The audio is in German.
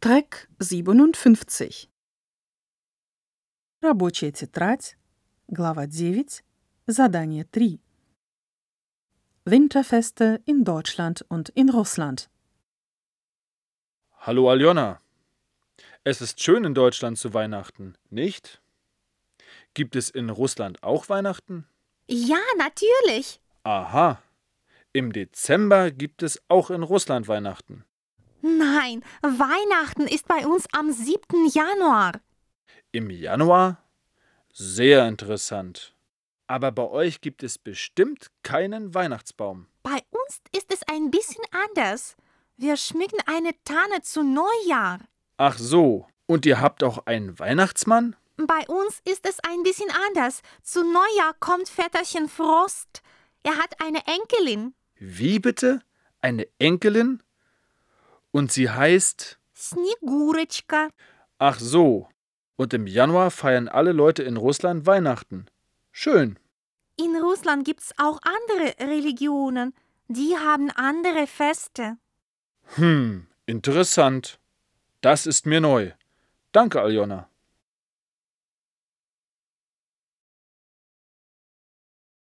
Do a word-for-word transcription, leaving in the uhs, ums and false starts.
Трек сімдесят. Рабочая тетрадь, глава девять, задание три. Winterfeste in Deutschland und in Russland. Hallo Aljona. Es ist schön in Deutschland zu Weihnachten, nicht? Gibt es in Russland auch Weihnachten? Ja, natürlich. Aha. Im Dezember gibt es auch in Russland Weihnachten. Nein, Weihnachten ist bei uns am siebten Januar. Im Januar? Sehr interessant. Aber bei euch gibt es bestimmt keinen Weihnachtsbaum. Bei uns ist es ein bisschen anders. Wir schmücken eine Tanne zu Neujahr. Ach so. Und ihr habt auch einen Weihnachtsmann? Bei uns ist es ein bisschen anders. Zu Neujahr kommt Väterchen Frost. Er hat eine Enkelin. Wie bitte? Eine Enkelin? Und sie heißt? Snegurочка. Ach so. Und im Januar feiern alle Leute in Russland Weihnachten. Schön. In Russland gibt es auch andere Religionen. Die haben andere Feste. Hm, interessant. Das ist mir neu. Danke, Aljona.